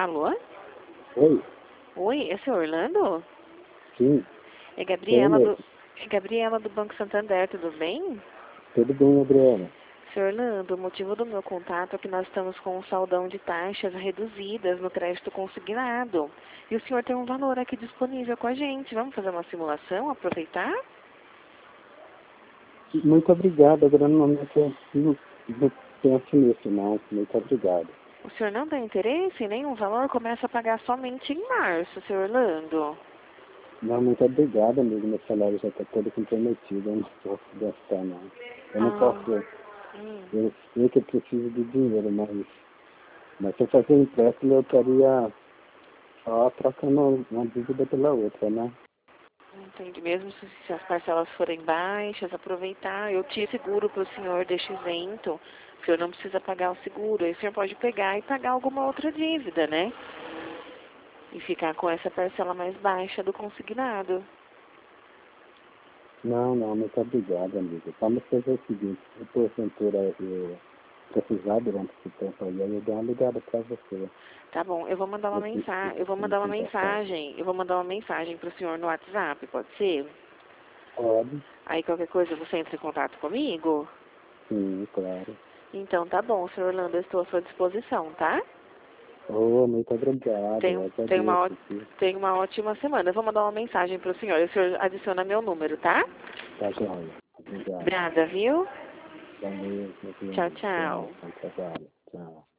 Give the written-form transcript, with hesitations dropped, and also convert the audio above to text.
Alô? Oi, Oi, esse é Orlando? sim, É sou eu Gabriela do, mesmo. é Gabriela do Banco Santander, tudo bem? Tudo bem, Adriana? Senhor Orlando, o motivo do meu contato é que nós estamos com um saldão de taxas reduzidas no crédito consignado. E o senhor tem um valor aqui disponível com a gente. Vamos fazer uma simulação, aproveitar? Muito obrigado, agora no momento eu não penso nisso, não. Muito obrigado. O senhor não tem interesse em nenhum valor? Começa a pagar somente em março, senhor Orlando. Não, muito obrigado, amigo. Meu salário já está todo comprometido, eu não posso gastar, não. Eu não Ah, posso, hum. eu sei que eu preciso de dinheiro, mas se eu fazer um empréstimo, eu estaria só trocando uma dívida pela outra, né? Entendi. Mesmo se as parcelas forem baixas, aproveitar. Eu te seguro para o senhor, deixo isento. O senhor não precisa pagar o seguro. Aí o senhor pode pegar e pagar alguma outra dívida, né? E ficar com essa parcela mais baixa do consignado. Não, muito obrigado, amigo. Vamos fazer o seguinte, se porventura eu precisar durante esse tempo aí eu dou uma ligada para você. Tá bom, eu vou mandar uma mensagem. Eu vou mandar uma mensagem. Eu vou mandar uma mensagem para o senhor no WhatsApp, pode ser? Pode, Aí qualquer coisa você entra em contato comigo? sim, claro. Então tá bom, senhor Orlando, eu estou à sua disposição, tá? Oh, muito obrigado, eu agradeço, viu? Tenha uma ótima semana. Eu vou mandar uma mensagem para o senhor. O senhor adiciona meu número, tá? Tá joia. Obrigado. Obrigada, viu? Valeu, Tchau, Adriana. Tchau, tchau. bom trabalho. Tchau.